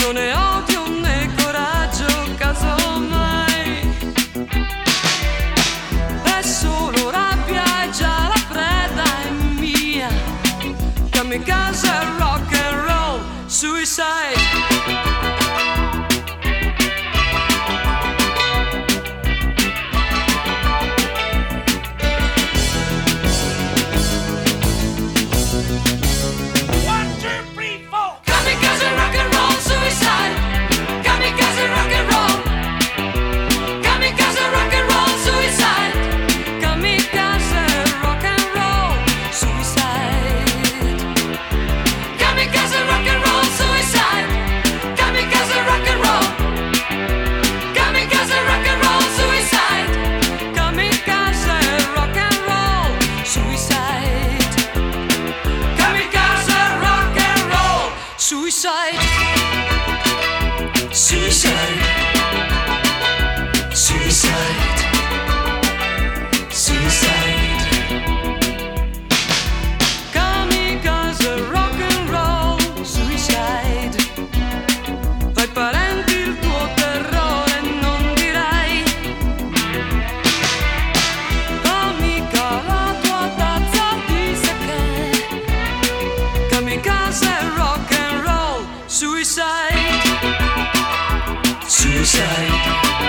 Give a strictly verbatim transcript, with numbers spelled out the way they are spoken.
non è odio né coraggio, casomai è solo rabbia e già la preda è mia. Kamikaze, rock and roll, suicide. Suicide, suicide, suicide, suicide. Kamikaze, rock and roll, suicide. Fai parenti il tuo terrore, non dirai amica la tua tazza di sake. Kamikaze, rock and roll, suicide, suicide.